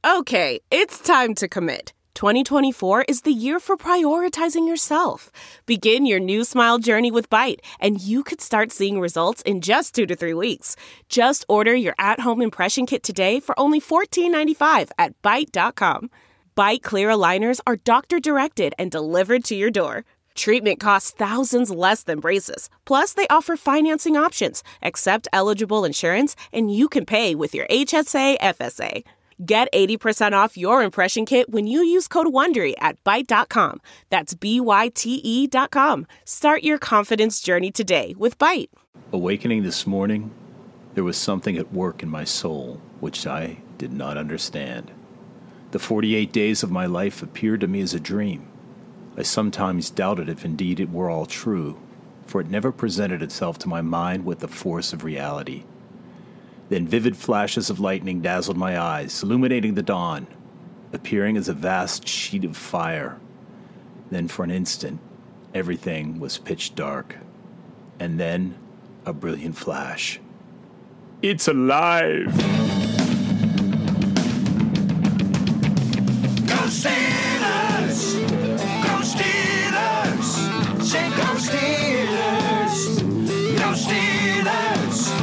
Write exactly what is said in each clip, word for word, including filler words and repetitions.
Okay, it's time to commit. twenty twenty-four is the year for prioritizing yourself. Begin your new smile journey with Byte, and you could start seeing results in just two to three weeks. Just order your at-home impression kit today for only fourteen ninety-five at byte dot com. Byte clear aligners are doctor-directed and delivered to your door. Treatment costs thousands less than braces. Plus, they offer financing options, accept eligible insurance, and you can pay with your H S A F S A. Get eighty percent off your impression kit when you use code WONDERY at byte dot com. That's B Y T E dot com. Start your confidence journey today with Byte. Awakening this morning, there was something at work in my soul which I did not understand. The forty-eight days of my life appeared to me as a dream. I sometimes doubted if indeed it were all true, for it never presented itself to my mind with the force of reality. Then vivid flashes of lightning dazzled my eyes, illuminating the dawn, appearing as a vast sheet of fire. Then for an instant, everything was pitch dark. And then, a brilliant flash. It's alive! Go Steelers! Go Steelers! Say go Steelers! Go Steelers!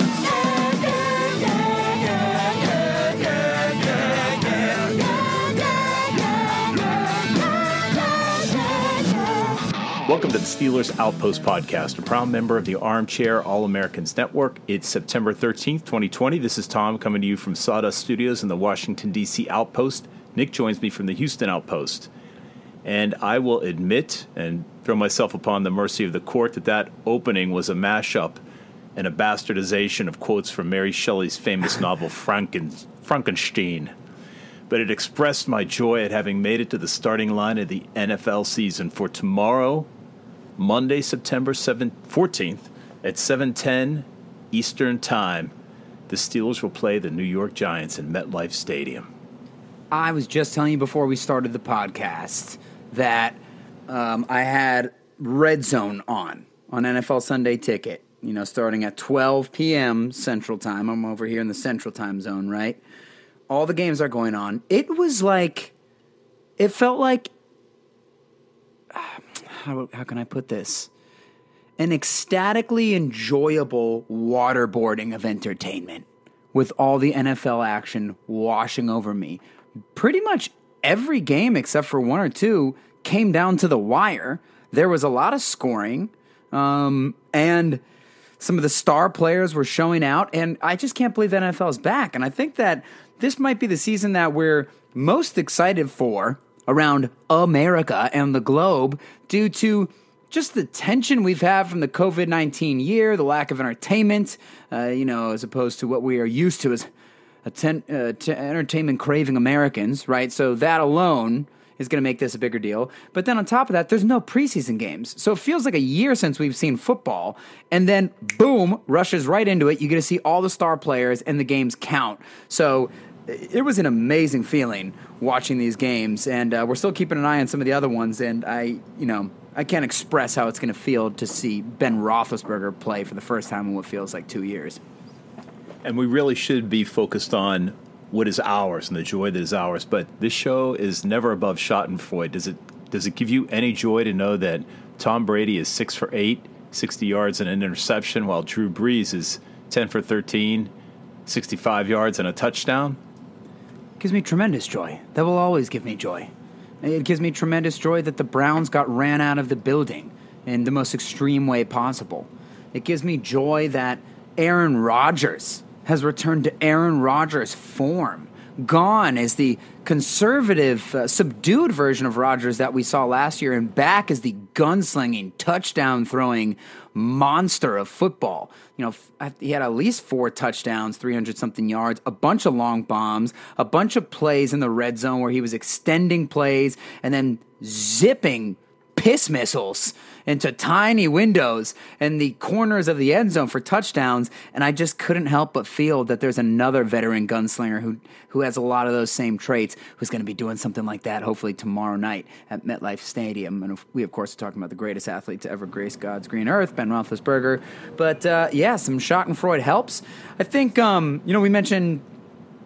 Welcome to the Steelers Outpost Podcast, a proud member of the Armchair All-Americans Network. It's September thirteenth, twenty twenty. This is Tom coming to you from Sawdust Studios in the Washington, D C Outpost. Nick joins me from the Houston Outpost. And I will admit and throw myself upon the mercy of the court that that opening was a mashup and a bastardization of quotes from Mary Shelley's famous novel Franken- Frankenstein. But it expressed my joy at having made it to the starting line of the N F L season. For tomorrow, Monday, September fourteenth, at seven ten Eastern Time, the Steelers will play the New York Giants in MetLife Stadium. I was just telling you before we started the podcast that um, I had Red Zone on, on N F L Sunday Ticket, you know, starting at twelve p.m. Central Time. I'm over here in the Central Time Zone, right? All the games are going on. It was like, it felt like, how, how can I put this? An ecstatically enjoyable waterboarding of entertainment with all the N F L action washing over me. Pretty much every game except for one or two came down to the wire. There was a lot of scoring, um, and some of the star players were showing out, and I just can't believe the N F L is back. And I think that this might be the season that we're most excited for around America and the globe due to just the tension we've had from the covid nineteen year, the lack of entertainment, uh, you know, as opposed to what we are used to as a ten, uh, t- entertainment-craving Americans, right? So that alone is going to make this a bigger deal. But then on top of that, there's no preseason games. So it feels like a year since we've seen football. And then, boom, rushes right into it. You get to see all the star players and the games count. So it was an amazing feeling watching these games. And uh, we're still keeping an eye on some of the other ones. And I, you know, I can't express how it's going to feel to see Ben Roethlisberger play for the first time in what feels like two years. And we really should be focused on what is ours and the joy that is ours. But this show is never above Schadenfreude. Does it does it give you any joy to know that Tom Brady is six for eight, sixty yards and an interception, while Drew Brees is ten for thirteen, sixty-five yards and a touchdown? It gives me tremendous joy. That will always give me joy. It gives me tremendous joy that the Browns got ran out of the building in the most extreme way possible. It gives me joy that Aaron Rodgers has returned to Aaron Rodgers form. Gone is the conservative, uh, subdued version of Rodgers that we saw last year, and back is the gunslinging, touchdown-throwing monster of football. You know, he had at least four touchdowns, three hundred something yards, a bunch of long bombs, a bunch of plays in the red zone where he was extending plays and then zipping piss missiles into tiny windows and the corners of the end zone for touchdowns, and I just couldn't help but feel that there's another veteran gunslinger who who has a lot of those same traits, who's going to be doing something like that hopefully tomorrow night at MetLife Stadium. And we, of course, are talking about the greatest athlete to ever grace God's green earth, Ben Roethlisberger. But, uh, yeah, some Schadenfreude helps. I think, um, you know, we mentioned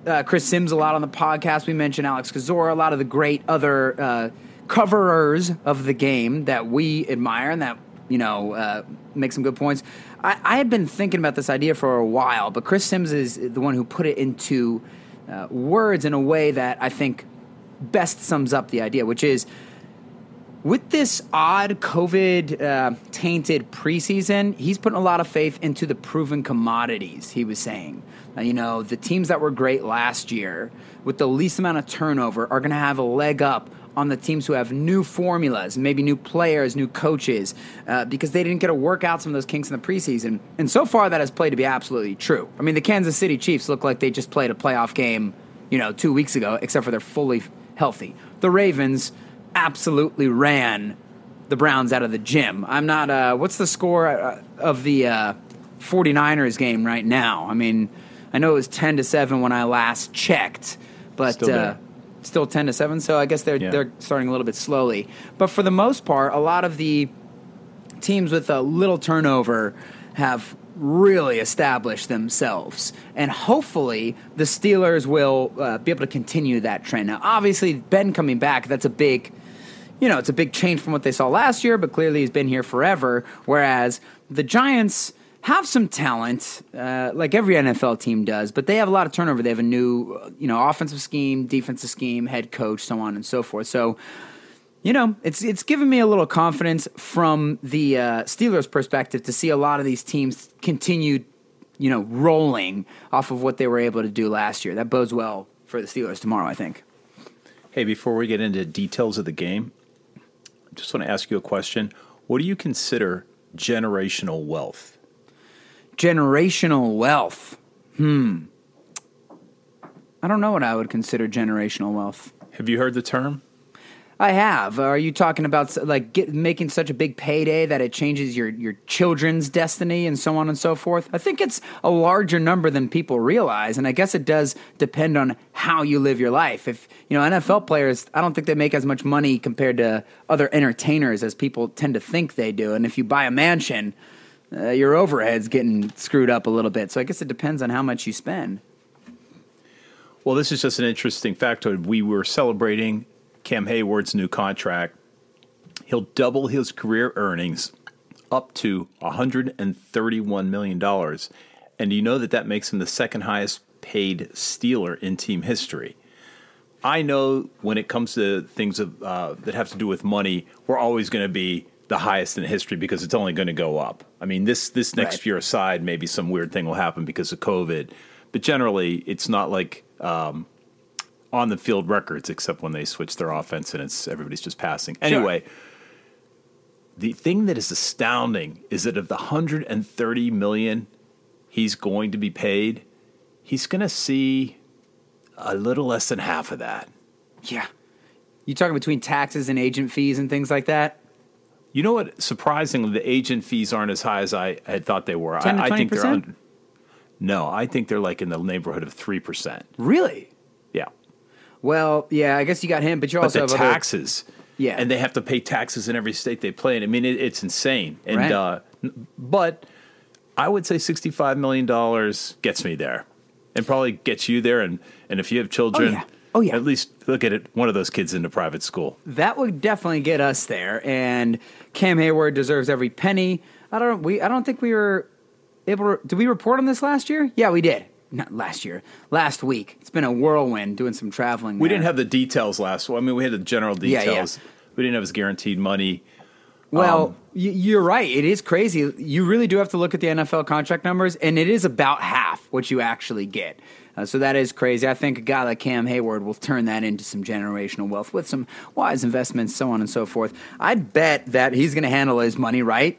uh, Chris Sims a lot on the podcast. We mentioned Alex Kozora, a lot of the great other uh, coverers of the game that we admire and that, you know, uh, make some good points. I, I had been thinking about this idea for a while, but Chris Sims is the one who put it into uh, words in a way that I think best sums up the idea, which is, with this odd COVID-tainted uh, preseason, he's putting a lot of faith into the proven commodities, he was saying. Uh, you know, the teams that were great last year with the least amount of turnover are going to have a leg up on the teams who have new formulas, maybe new players, new coaches, uh, because they didn't get to work out some of those kinks in the preseason. And so far, that has played to be absolutely true. I mean, the Kansas City Chiefs look like they just played a playoff game, you know, two weeks ago, except for they're fully healthy. The Ravens absolutely ran the Browns out of the gym. I'm not, uh, what's the score uh, of the uh, 49ers game right now? I mean, I know it was ten to seven when I last checked, but Still uh, still ten to seven, so I guess they're, Yeah. they're starting a little bit slowly. But for the most part, a lot of the teams with a little turnover have really established themselves. And hopefully the Steelers will uh, be able to continue that trend. Now, obviously, Ben coming back, that's a big, you know, it's a big change from what they saw last year, but clearly he's been here forever. Whereas the Giants have some talent, uh, like every N F L team does, but they have a lot of turnover. They have a new, uh, you know, offensive scheme, defensive scheme, head coach, so on and so forth. So, you know, it's it's given me a little confidence from the uh, Steelers' perspective to see a lot of these teams continue, you know, rolling off of what they were able to do last year. That bodes well for the Steelers tomorrow, I think. Hey, before we get into details of the game, I just want to ask you a question. What do you consider generational wealth? Generational wealth. Hmm. I don't know what I would consider generational wealth. Have you heard the term? I have. Are you talking about like get, making such a big payday that it changes your, your children's destiny and so on and so forth? I think it's a larger number than people realize, and I guess it does depend on how you live your life. If you know N F L players, I don't think they make as much money compared to other entertainers as people tend to think they do. And if you buy a mansion, uh, your overhead's getting screwed up a little bit. So I guess it depends on how much you spend. Well, this is just an interesting factoid. We were celebrating Cam Hayward's new contract. He'll double his career earnings up to one hundred thirty-one million dollars. And you know that that makes him the second highest paid Steeler in team history. I know when it comes to things of, uh, that have to do with money, we're always going to be the highest in history because it's only going to go up. I mean, this, this next Right. year aside, maybe some weird thing will happen because of COVID. But generally, it's not like um, on the field records, except when they switch their offense and it's everybody's just passing. Anyway, the thing that is astounding is that of the one hundred thirty million dollars he's going to be paid, he's going to see a little less than half of that. Yeah. You talking between taxes and agent fees and things like that? You know what? Surprisingly, the agent fees aren't as high as I had thought they were. ten to I, I think they're twenty percent? under, no, I think they're like in the neighborhood of three percent. Really? Yeah. Well, yeah, I guess you got him, but you But also the have other- taxes, Yeah. and they have to pay taxes in every state they play in. I mean, it, it's insane. And Right. uh, n- but I would say sixty-five million dollars gets me there, and probably gets you there. And, and if you have children, yeah. Oh, yeah. at least look at it. One of those kids into private school. That would definitely get us there, and Cam Hayward deserves every penny. I don't. We. I don't think we were able to. Did we report on this last year? Yeah, we did. Not last year. Last week. It's been a whirlwind doing some traveling. We there. didn't have the details last. Well, I mean, we had the general Yeah, details. yeah. We didn't have his guaranteed money. Well, Um, y- you're right. It is crazy. You really do have to look at the N F L contract numbers, and it is about half what you actually get. Uh, so that is crazy. I think a guy like Cam Hayward will turn that into some generational wealth with some wise investments, so on and so forth. I'd bet that he's going to handle his money right.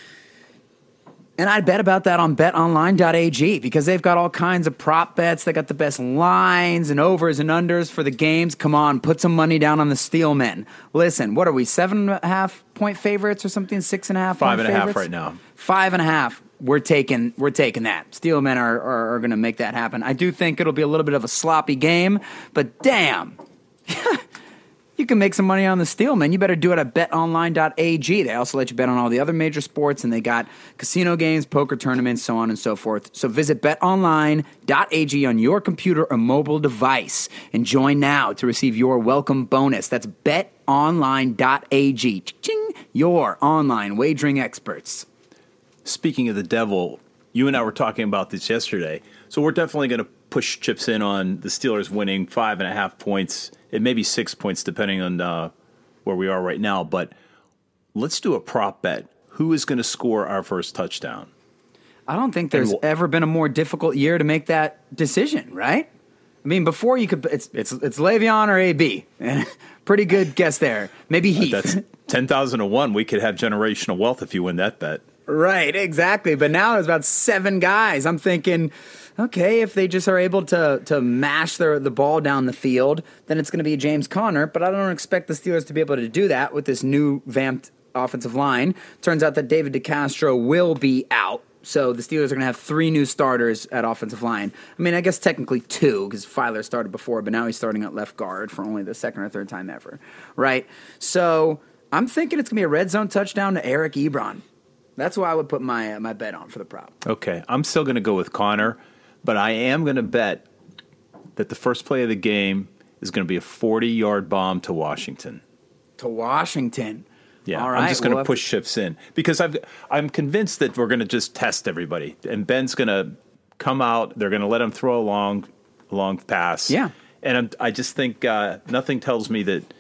And I'd bet about that on bet online dot a g because they've got all kinds of prop bets. They got the best lines and overs and unders for the games. Come on, put some money down on the Steelmen. Listen, what are we, seven and a half point favorites or something? Six and a half Five point and a half favorites? right now. Five and a half. We're taking we're taking that. Steelmen are, are, are going to make that happen. I do think it'll be a little bit of a sloppy game, but damn. you can make some money on the Steel, man. You better do it at bet online dot a g. They also let you bet on all the other major sports, and they got casino games, poker tournaments, so on and so forth. So visit bet online dot a g on your computer or mobile device and join now to receive your welcome bonus. That's bet online dot a g. Ching, your online wagering experts. Speaking of the devil, you and I were talking about this yesterday. So we're definitely going to push chips in on the Steelers winning five and a half points. It may be six points depending on uh, where we are right now. But let's do a prop bet. Who is going to score our first touchdown? I don't think there's we'll, ever been a more difficult year to make that decision, right? I mean, before you could, it's it's it's Le'Veon or A B. Pretty good guess there. Maybe Heath. That's ten thousand to one. We could have generational wealth if you win that bet. Right, exactly. But now there's about seven guys. I'm thinking, okay, if they just are able to to mash their, the ball down the field, then it's going to be James Conner. But I don't expect the Steelers to be able to do that with this new vamped offensive line. Turns out that David DeCastro will be out. So the Steelers are going to have three new starters at offensive line. I mean, I guess technically two, because Filer started before, but now he's starting at left guard for only the second or third time ever, right? So I'm thinking it's going to be a red zone touchdown to Eric Ebron. That's why I would put my uh, my bet on for the prop. Okay, I'm still going to go with Connor, but I am going to bet that the first play of the game is going to be a forty-yard bomb to Washington. To Washington. Yeah, all right, I'm just going to we'll push shifts in because I've, I'm convinced that we're going to just test everybody. And Ben's going to come out. They're going to let him throw a long, long pass. Yeah. And I'm, I just think uh, nothing tells me that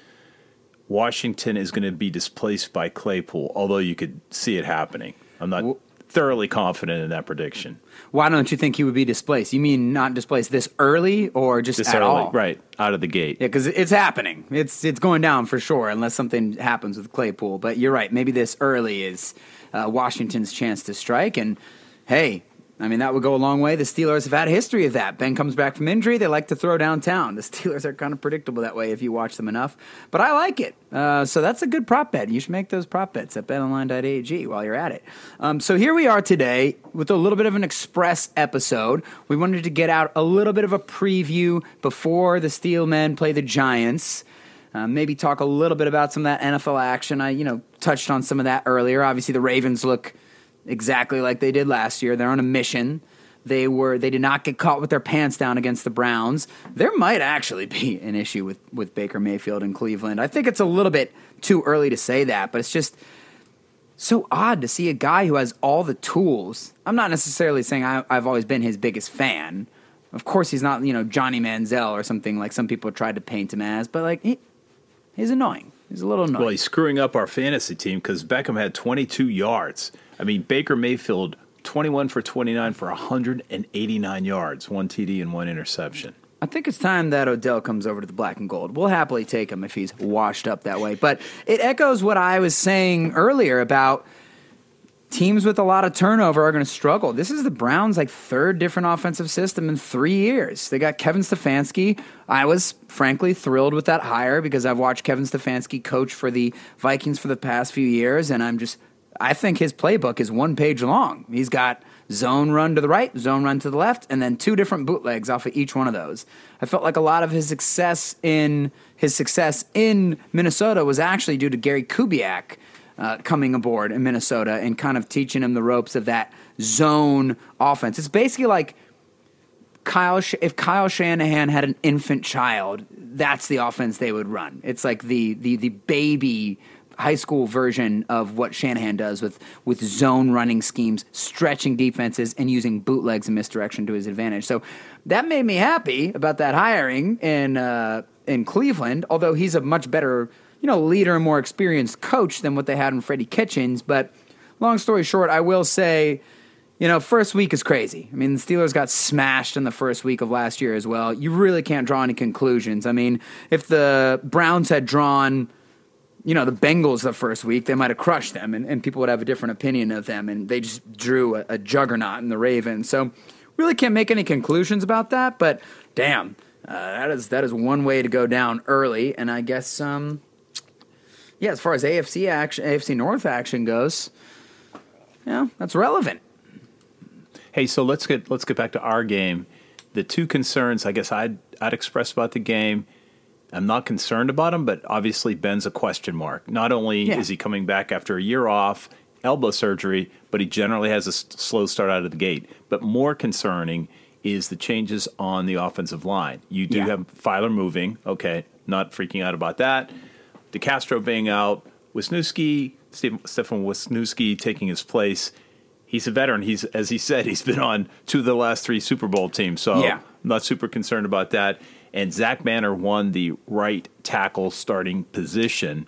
Washington is going to be displaced by Claypool, although you could see it happening. I'm not well, thoroughly confident in that prediction. Why don't you think he would be displaced? You mean not displaced this early or just this at early, all? Right, out of the gate. Yeah, because it's happening. It's it's going down for sure, unless something happens with Claypool. But you're right. Maybe this early is uh, Washington's chance to strike. And, hey, I mean, that would go a long way. The Steelers have had a history of that. Ben comes back from injury. They like to throw downtown. The Steelers are kind of predictable that way if you watch them enough. But I like it. Uh, so that's a good prop bet. You should make those prop bets at bet online dot a g while you're at it. Um, so here we are today with a little bit of an express episode. We wanted to get out a little bit of a preview before the Steelmen play the Giants. Uh, maybe talk a little bit about some of that N F L action. I, you know, touched on some of that earlier. Obviously, the Ravens look exactly like they did last year. They're on a mission. They were they did not get caught with their pants down against the Browns. There might actually be an issue with, with Baker Mayfield in Cleveland. I think it's a little bit too early to say that, but it's just so odd to see a guy who has all the tools. I'm not necessarily saying I, I've always been his biggest fan. Of course, he's not, you know, Johnny Manziel or something like some people tried to paint him as, but like he, he's annoying. He's a little annoying. Well, he's screwing up our fantasy team because Beckham had twenty-two yards. I mean, Baker Mayfield, twenty-one for twenty-nine for one hundred eighty-nine yards, one T D and one interception. I think it's time that Odell comes over to the black and gold. We'll happily take him if he's washed up that way. But it echoes what I was saying earlier about teams with a lot of turnover are going to struggle. This is the Browns' like third different offensive system in three years. They got Kevin Stefanski. I was frankly thrilled with that hire because I've watched Kevin Stefanski coach for the Vikings for the past few years, and I'm just I think his playbook is one page long. He's got zone run to the right, zone run to the left, and then two different bootlegs off of each one of those. I felt like a lot of his success in his success in Minnesota was actually due to Gary Kubiak uh, coming aboard in Minnesota and kind of teaching him the ropes of that zone offense. It's basically like Kyle. If Kyle Shanahan had an infant child, that's the offense they would run. It's like the the the baby high school version of what Shanahan does with, with zone running schemes, stretching defenses, and using bootlegs and misdirection to his advantage. So that made me happy about that hiring in uh, in Cleveland, although he's a much better you know leader and more experienced coach than what they had in Freddie Kitchens. But long story short, I will say, you know, first week is crazy. I mean, the Steelers got smashed in the first week of last year as well. You really can't draw any conclusions. I mean, if the Browns had drawn you know, the Bengals the first week, they might have crushed them, and, and people would have a different opinion of them, and they just drew a, a juggernaut in the Ravens. So really can't make any conclusions about that, but damn, uh, that is that is one way to go down early, and I guess, um, yeah, as far as A F C action, A F C North action goes, yeah, that's relevant. Hey, so let's get let's get back to our game. The two concerns I guess I'd, I'd express about the game I'm not concerned about him, but obviously Ben's a question mark. Not only Yeah. is he coming back after a year off, elbow surgery, but he generally has a s- slow start out of the gate. But more concerning is the changes on the offensive line. You do Yeah. have Filer moving, okay, not freaking out about that. DeCastro being out, Wisniewski, Stephen, Stefan Wisniewski taking his place. He's a veteran. He's, as he said, he's been on two of the last three Super Bowl teams, so Yeah. I'm not super concerned about that. And Zach Banner won the right tackle starting position.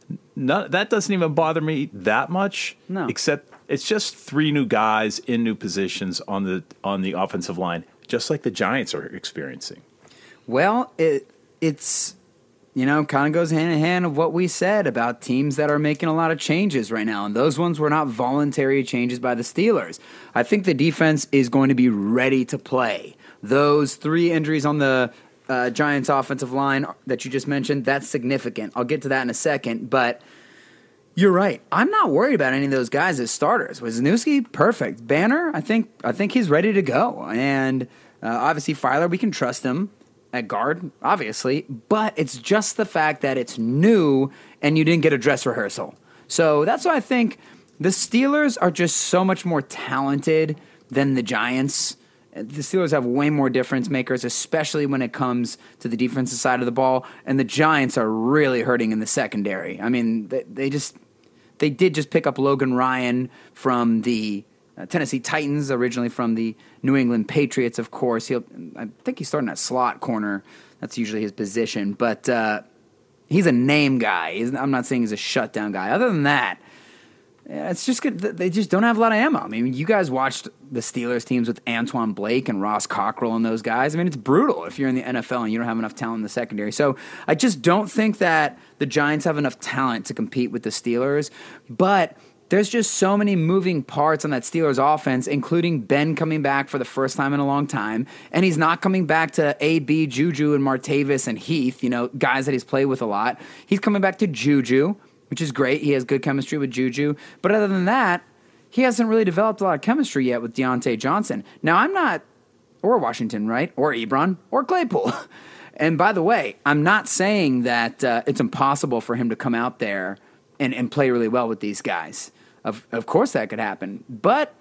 Not, that doesn't even bother me that much, No. except it's just three new guys in new positions on the on the offensive line, just like the Giants are experiencing. Well, it it's you know kind of goes hand in hand of what we said about teams that are making a lot of changes right now, and those ones were not voluntary changes by the Steelers. I think the defense is going to be ready to play. Those three injuries on the uh, Giants offensive line that you just mentioned, that's significant. I'll get to that in a second, but you're right. I'm not worried about any of those guys as starters. Wisniewski, perfect. Banner, I think I think he's ready to go. And uh, obviously Filer, we can trust him at guard, obviously. But it's just the fact that it's new and you didn't get a dress rehearsal. So that's why I think the Steelers are just so much more talented than the Giants. The Steelers have way more difference makers, especially when it comes to the defensive side of the ball. And the Giants are really hurting in the secondary. I mean, they, they just they did just pick up Logan Ryan from the uh, Tennessee Titans, originally from the New England Patriots, of course. He'll, I think he's starting at slot corner. That's usually his position. But uh, he's a name guy. He's, I'm not saying he's a shutdown guy. Other than that, yeah, it's just good. They just don't have a lot of ammo. I mean, you guys watched the Steelers teams with Antoine Blake and Ross Cockrell and those guys. I mean, it's brutal if you're in the N F L and you don't have enough talent in the secondary. So I just don't think that the Giants have enough talent to compete with the Steelers. But there's just so many moving parts on that Steelers offense, including Ben coming back for the first time in a long time. And he's not coming back to A B, Juju, and Martavis and Heath, you know, guys that he's played with a lot. He's coming back to Juju, which is great. He has good chemistry with Juju. But other than that, he hasn't really developed a lot of chemistry yet with Deontay Johnson. Now, I'm not, or Washington, right? Or Ebron, or Claypool. And by the way, I'm not saying that uh, it's impossible for him to come out there and, and play really well with these guys. Of, of course that could happen. But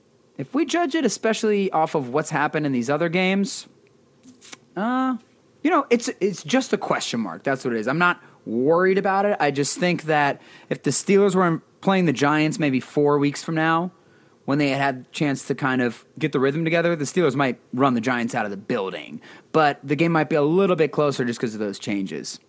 if we judge it, especially off of what's happened in these other games, uh, you know, it's it's just a question mark. That's what it is. I'm not worried about it. I just think that if the Steelers were playing the Giants maybe four weeks from now, when they had had a chance to kind of get the rhythm together, the Steelers might run the Giants out of the building. But the game might be a little bit closer just because of those changes.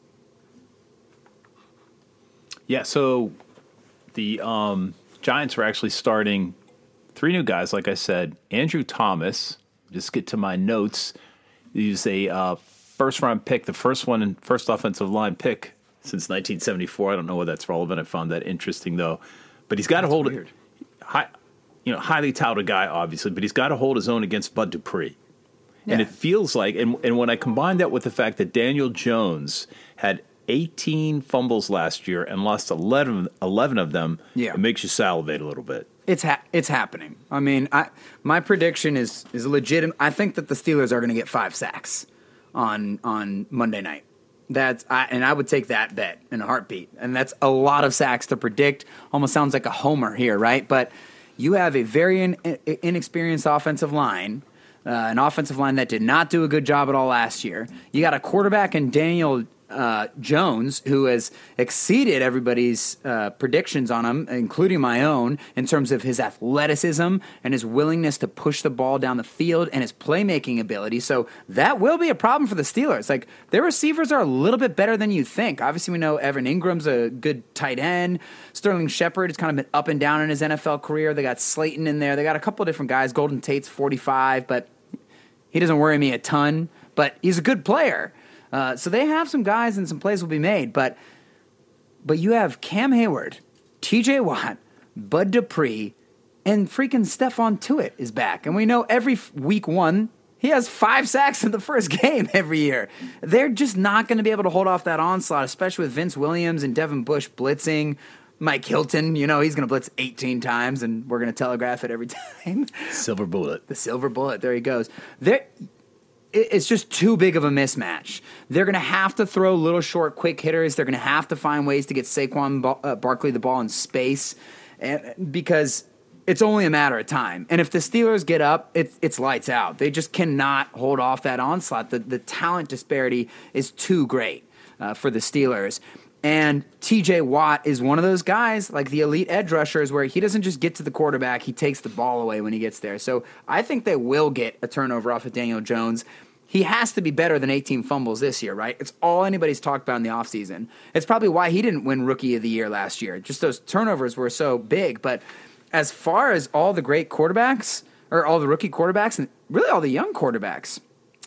Yeah, so the um, Giants were actually starting three new guys, like I said. Andrew Thomas, just get to my notes, he's a uh, first-round pick, the first one and first offensive line pick since nineteen seventy-four. I don't know whether that's relevant. I found that interesting, though. But he's got to hold weird. it. High, you know, highly touted guy, obviously, but he's got to hold his own against Bud Dupree. Yeah. And it feels like, and, and when I combine that with the fact that Daniel Jones had eighteen fumbles last year and lost eleven, eleven of them, Yeah. it makes you salivate a little bit. It's ha- it's happening. I mean, I my prediction is is legitimate. I think that the Steelers are going to get five sacks on on Monday night. That's I, and I would take that bet in a heartbeat. And that's a lot of sacks to predict. Almost sounds like a homer here, right? But you have a very in, inexperienced offensive line, uh, an offensive line that did not do a good job at all last year. You got a quarterback in Daniel Uh, Jones, who has exceeded everybody's uh, predictions on him, including my own, in terms of his athleticism and his willingness to push the ball down the field and his playmaking ability. So that will be a problem for the Steelers. Like, their receivers are a little bit better than you think. Obviously, we know Evan Ingram's a good tight end. Sterling Shepard has kind of been up and down in his N F L career. They got Slayton in there. They got a couple of different guys. Golden Tate's forty-five, but he doesn't worry me a ton. But he's a good player. Uh, so they have some guys and some plays will be made, but but you have Cam Hayward, T J Watt, Bud Dupree, and freaking Stephon Tuitt is back. And we know every f- week one, he has five sacks in the first game every year. They're just not going to be able to hold off that onslaught, especially with Vince Williams and Devin Bush blitzing. Mike Hilton, you know, he's going to blitz eighteen times, and we're going to telegraph it every time. Silver bullet. The silver bullet, there he goes. There. it's just too big of a mismatch. They're going to have to throw little short, quick hitters. They're going to have to find ways to get Saquon uh, Barkley the ball in space because it's only a matter of time. And if the Steelers get up, it's, it's lights out. They just cannot hold off that onslaught. The, the talent disparity is too great uh, for the Steelers. And T J Watt is one of those guys, like the elite edge rushers, where he doesn't just get to the quarterback, he takes the ball away when he gets there. So I think they will get a turnover off of Daniel Jones. He has to be better than eighteen fumbles this year, right? It's all anybody's talked about in the offseason. It's probably why he didn't win Rookie of the Year last year. Just those turnovers were so big. But as far as all the great quarterbacks, or all the rookie quarterbacks, and really all the young quarterbacks,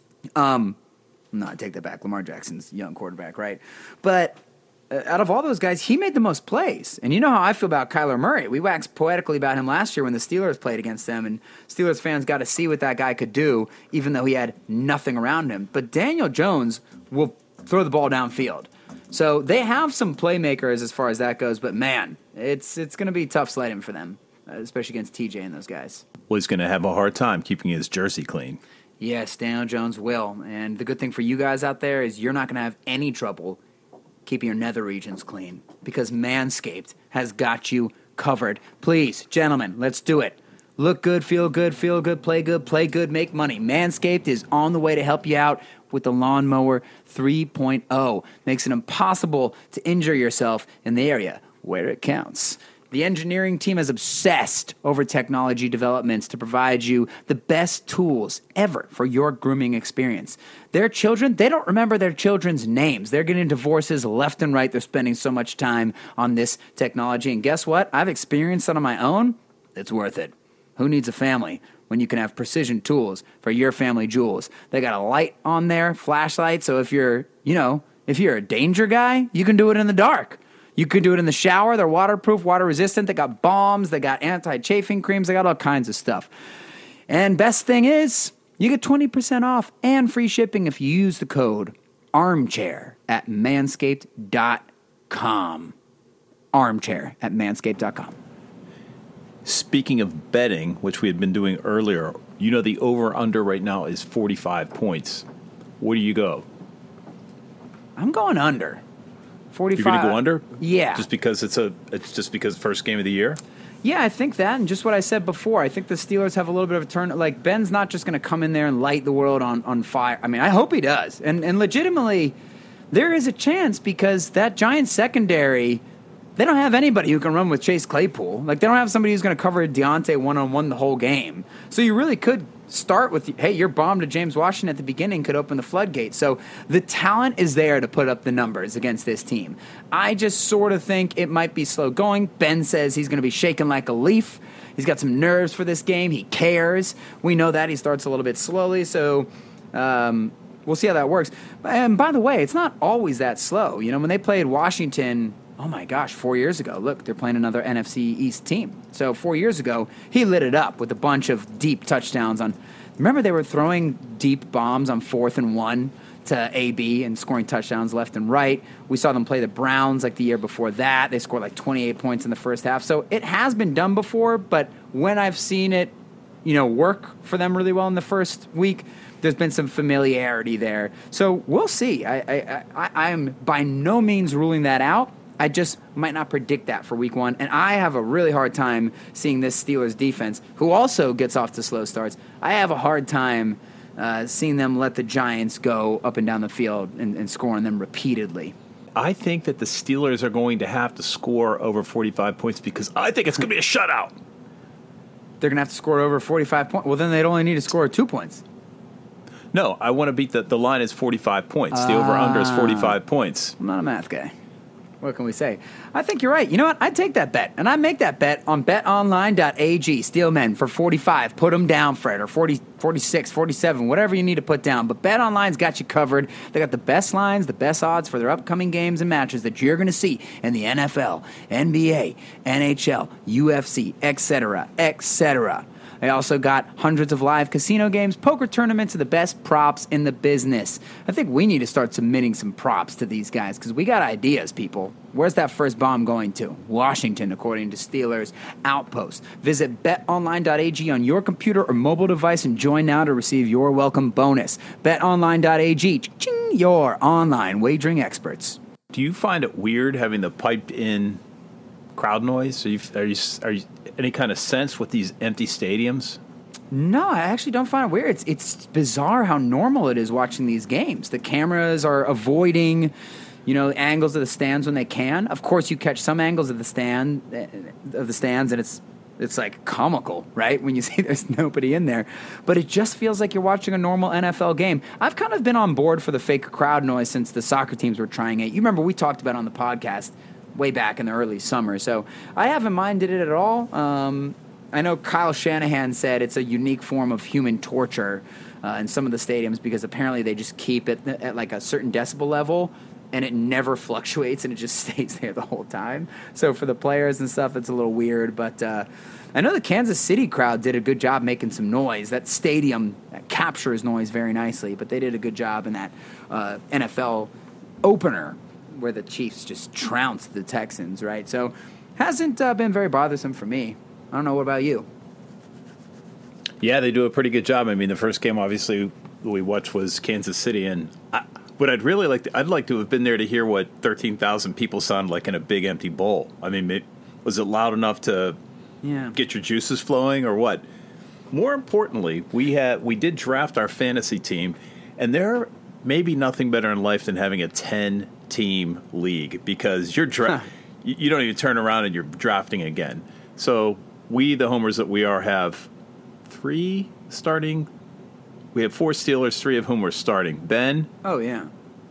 um, no, I take that back. Lamar Jackson's a young quarterback, right? But out of all those guys, he made the most plays. And you know how I feel about Kyler Murray. We waxed poetically about him last year when the Steelers played against them, and Steelers fans got to see what that guy could do, even though he had nothing around him. But Daniel Jones will throw the ball downfield. So they have some playmakers as far as that goes, but man, it's it's going to be tough sledding for them, especially against T J and those guys. Well, he's going to have a hard time keeping his jersey clean. Yes, Daniel Jones will. And the good thing for you guys out there is you're not going to have any trouble keeping your nether regions clean because Manscaped has got you covered. Please, gentlemen, let's do it. Look good, feel good, feel good, play good, play good, make money. Manscaped is on the way to help you out with the Lawnmower three point oh. Makes it impossible to injure yourself in the area where it counts. The engineering team is obsessed over technology developments to provide you the best tools ever for your grooming experience. Their children, they don't remember their children's names. They're getting divorces left and right. They're spending so much time on this technology. And guess what? I've experienced it on my own. It's worth it. Who needs a family when you can have precision tools for your family jewels? They got a light on there, flashlight, so if you're, you know, if you're a danger guy, you can do it in the dark. You can do it in the shower. They're waterproof, water resistant. They got balms. They got anti-chafing creams. They got all kinds of stuff. And best thing is, you get twenty percent off and free shipping if you use the code armchair at manscaped dot com. Armchair at manscaped dot com. Speaking of betting, which we had been doing earlier, you know the over-under right now is forty-five points. Where do you go? I'm going under. forty-five. You're going to go under? Yeah. Just because it's a it's just because first game of the year? Yeah, I think that, and just what I said before, I think the Steelers have a little bit of a turn. Like, Ben's not just going to come in there and light the world on, on fire. I mean, I hope he does. And and legitimately, there is a chance because that Giants secondary, they don't have anybody who can run with Chase Claypool. Like, they don't have somebody who's going to cover Deontay one-on-one the whole game. So you really could start with, hey, your bomb to James Washington at the beginning could open the floodgates. So the talent is there to put up the numbers against this team. I just sort of think it might be slow going. Ben says he's going to be shaking like a leaf. He's got some nerves for this game. He cares. We know that. He starts a little bit slowly, so um, we'll see how that works. And by the way, it's not always that slow. You know, when they played Washington, oh my gosh, four years ago, look, they're playing another N F C East team. So four years ago, he lit it up with a bunch of deep touchdowns on. Remember they were throwing deep bombs on fourth and one to A B and scoring touchdowns left and right. We saw them play the Browns like the year before that. They scored like twenty-eight points in the first half. So it has been done before, but when I've seen it, you know, work for them really well in the first week, there's been some familiarity there. So we'll see. I I, I, I am by no means ruling that out. I just might not predict that for week one. And I have a really hard time seeing this Steelers defense, who also gets off to slow starts. I have a hard time uh, seeing them let the Giants go up and down the field and, and score on them repeatedly. I think that the Steelers are going to have to score over forty-five points because I think it's going to be a shutout. They're going to have to score over forty-five points. Well, then they'd only need to score two points. No, I want to beat the, the line is forty-five points. Uh, the over-under is forty-five points. I'm not a math guy. What can we say? I think you're right. You know what? I'd take that bet, and I make that bet on bet online dot a g. Steelmen for forty-five. Put them down, Fred, or forty, forty-six, forty-seven, whatever you need to put down. But BetOnline's got you covered. They got the best lines, the best odds for their upcoming games and matches that you're going to see in the N F L, N B A, N H L, U F C, et cetera, et cetera. They also got hundreds of live casino games, poker tournaments, and the best props in the business. I think we need to start submitting some props to these guys because we got ideas, people. Where's that first bomb going to? Washington, according to Steelers Outpost. Visit bet online dot a g on your computer or mobile device and join now to receive your welcome bonus. bet online dot a g, ching, your online wagering experts. Do you find it weird having the piped-in crowd noise? Are you, are you, are you any kind of sense with these empty stadiums? No, I actually don't find it weird. It's it's bizarre how normal it is watching these games. The cameras are avoiding, you know, angles of the stands when they can. Of course, you catch some angles of the stand of the stands, and it's it's like comical, right? When you see there's nobody in there, but it just feels like you're watching a normal N F L game. I've kind of been on board for the fake crowd noise since the soccer teams were trying it. You remember we talked about it on the podcast way back in the early summer, so I haven't minded it at all. Um, I know Kyle Shanahan said it's a unique form of human torture uh, in some of the stadiums because apparently they just keep it at like a certain decibel level and it never fluctuates and it just stays there the whole time. So for the players and stuff, it's a little weird. But uh, I know the Kansas City crowd did a good job making some noise. That stadium captures noise very nicely, but they did a good job in that uh, N F L opener where the Chiefs just trounced the Texans, right? So hasn't uh, been very bothersome for me. I don't know. What about you? Yeah, they do a pretty good job. I mean, the first game, obviously, we watched was Kansas City, and I, what I'd really like to, I'd like to have been there to hear what thirteen thousand people sound like in a big empty bowl. I mean, it, was it loud enough to yeah. get your juices flowing or what? More importantly, we had we did draft our fantasy team, and there may be nothing better in life than having a ten-team league because you're dra- huh. you, you don't even turn around and you're drafting again. So we, the homers that we are, have three starting. We have four Steelers, three of whom are starting. Ben. Oh, yeah.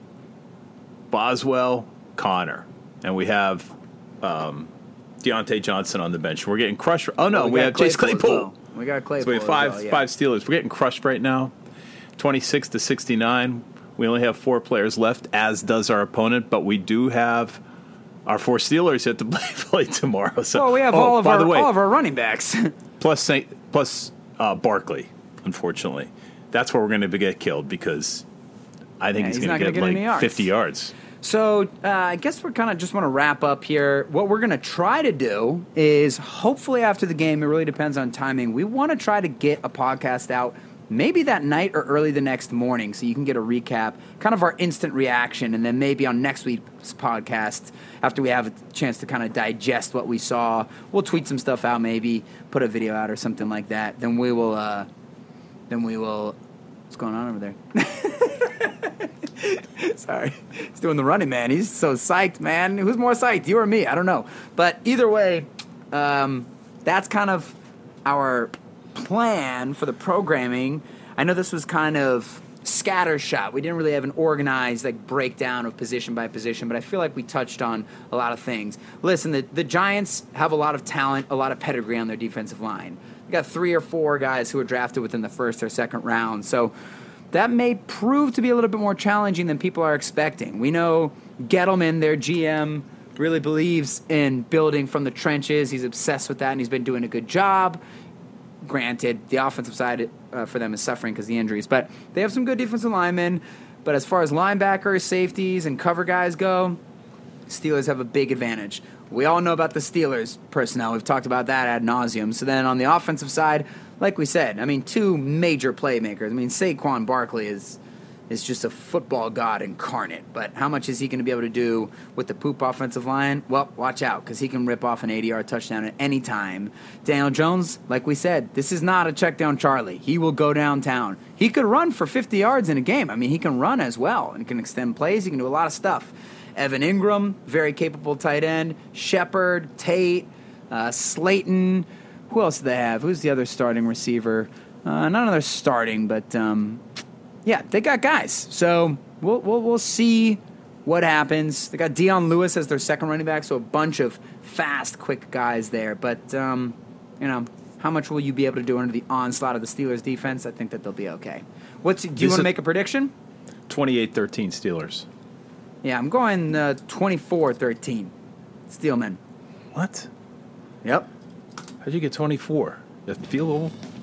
Boswell, Connor. And we have um, Deontay Johnson on the bench. We're getting crushed. Oh, no, well, we, we have Claypool Chase Claypool. Well. We got Claypool. So we have five, well, yeah. five Steelers. We're getting crushed right now, twenty-six to sixty-nine. We only have four players left, as does our opponent, but we do have our four Steelers yet to play, play tomorrow. So, well, we have oh, all of by our the way, all of our running backs. plus Saint, plus uh, Barkley, unfortunately. That's where we're going to get killed because I think yeah, he's, he's going to get, get like yards. fifty yards. So uh, I guess we're kind of just want to wrap up here. What we're going to try to do is hopefully after the game, it really depends on timing, we want to try to get a podcast out maybe that night or early the next morning so you can get a recap, kind of our instant reaction, and then maybe on next week's podcast, after we have a chance to kind of digest what we saw, we'll tweet some stuff out maybe, put a video out or something like that. Then we will, uh, then we will, what's going on over there? Sorry. He's doing the running man. He's so psyched, man. Who's more psyched, you or me? I don't know. But either way, um, that's kind of our plan for the programming. I know this was kind of scattershot. We didn't really have an organized like breakdown of position by position, but I feel like we touched on a lot of things. Listen, the, the Giants have a lot of talent, a lot of pedigree on their defensive line. They got three or four guys who were drafted within the first or second round. So that may prove to be a little bit more challenging than people are expecting. We know Gettleman, their G M, really believes in building from the trenches. He's obsessed with that, and he's been doing a good job. Granted, the offensive side uh, for them is suffering because of the injuries, but they have some good defensive linemen. But as far as linebackers, safeties, and cover guys go, Steelers have a big advantage. We all know about the Steelers personnel. We've talked about that ad nauseum. So then on the offensive side, like we said, I mean, two major playmakers. I mean, Saquon Barkley is is just a football god incarnate. But how much is he going to be able to do with the poop offensive line? Well, watch out, because he can rip off an eighty-yard touchdown at any time. Daniel Jones, like we said, this is not a check down Charlie. He will go downtown. He could run for fifty yards in a game. I mean, he can run as well, and he can extend plays. He can do a lot of stuff. Evan Ingram, very capable tight end. Shepard, Tate, uh, Slayton. Who else do they have? Who's the other starting receiver? Uh, not another starting, but um, yeah, they got guys. So we'll, we'll we'll see what happens. They got Dion Lewis as their second running back, so a bunch of fast, quick guys there. But um, you know, how much will you be able to do under the onslaught of the Steelers defense? I think that they'll be okay. What's do you want to make a prediction? twenty-eight thirteen Steelers. Yeah, I'm going uh, twenty-four thirteen. Steelmen. What? Yep. How'd you get twenty-four? The field goal?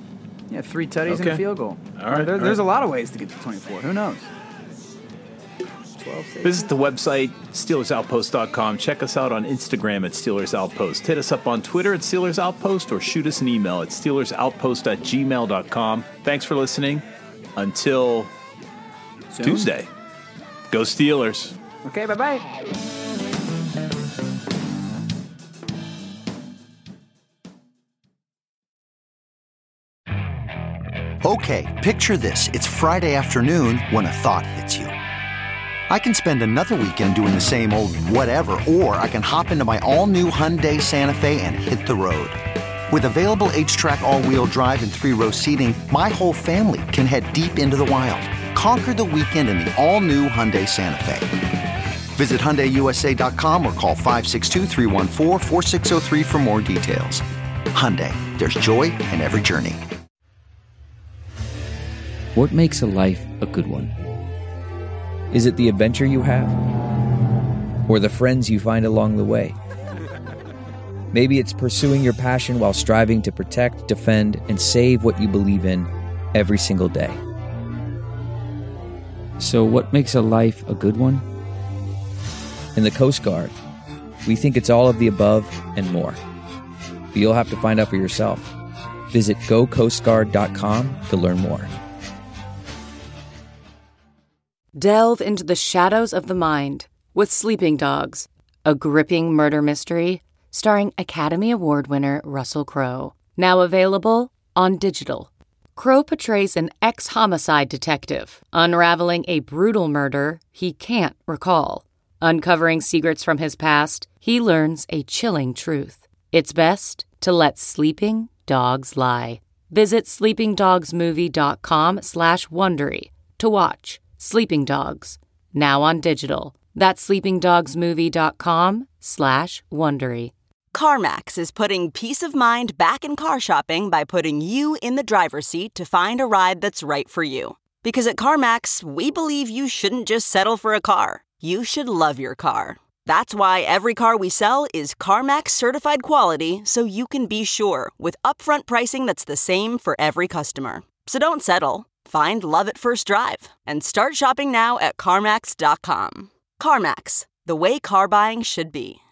Yeah, three tutties and Okay. a field goal. All right, There, all there's right. a lot of ways to get to twenty-four. Who knows? twelve Visit the website, Steelers Outpost dot com. Check us out on Instagram at Steelers Outpost. Hit us up on Twitter at Steelers Outpost or shoot us an email at Steelers Outpost at gmail dot com. Thanks for listening. Until Soon. Tuesday, go Steelers. Okay, bye-bye. Okay, picture this. It's Friday afternoon when a thought hits you. I can spend another weekend doing the same old whatever, or I can hop into my all-new Hyundai Santa Fe and hit the road. With available H-Track all-wheel drive and three-row seating, my whole family can head deep into the wild. Conquer the weekend in the all-new Hyundai Santa Fe. Visit Hyundai U S A dot com or call five six two, three one four, four six zero three for more details. Hyundai, there's joy in every journey. What makes a life a good one? Is it the adventure you have? Or the friends you find along the way? Maybe it's pursuing your passion while striving to protect, defend, and save what you believe in every single day. So what makes a life a good one? In the Coast Guard, we think it's all of the above and more. But you'll have to find out for yourself. Visit go coast guard dot com to learn more. Delve into the shadows of the mind with Sleeping Dogs, a gripping murder mystery starring Academy Award winner Russell Crowe. Now available on digital. Crowe portrays an ex-homicide detective unraveling a brutal murder he can't recall. Uncovering secrets from his past, he learns a chilling truth. It's best to let sleeping dogs lie. Visit sleeping dogs movie dot com slash Wondery to watch Sleeping Dogs, now on digital. That's sleeping dogs movie dot com slash Wondery. CarMax is putting peace of mind back in car shopping by putting you in the driver's seat to find a ride that's right for you. Because at CarMax, we believe you shouldn't just settle for a car. You should love your car. That's why every car we sell is CarMax certified quality, so you can be sure with upfront pricing that's the same for every customer. So don't settle. Find love at first drive and start shopping now at CarMax dot com. CarMax, the way car buying should be.